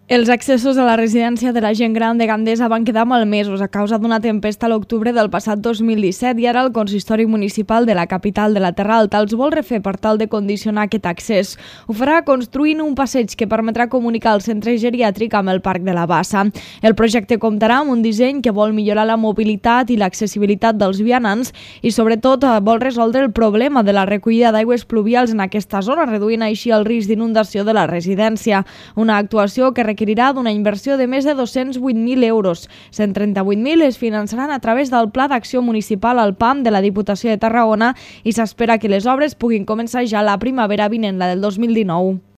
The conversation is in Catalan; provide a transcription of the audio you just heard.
Els accessos a la residència de la gent gran de Gandesa van quedar malmesos a causa d'una tempesta a l'octubre del passat 2017 i ara el consistori municipal de la capital de la Terra Alta els vol refer per tal de condicionar aquest accés. Ho farà construint un passeig que permetrà comunicar el centre geriàtric amb el Parc de la Bassa. El projecte comptarà amb un disseny que vol millorar la mobilitat i l'accessibilitat dels vianants i sobretot vol resoldre el problema de la recollida d'aigües pluvials en aquesta zona, reduint així el risc d'inundació de la residència. Una actuació que requerirà d'una inversió de més de 208.000 euros. 138.000 es finançaran a través del Pla d'Acció Municipal al PAM de la Diputació de Tarragona i s'espera que les obres puguin començar ja la primavera vinent, la del 2019.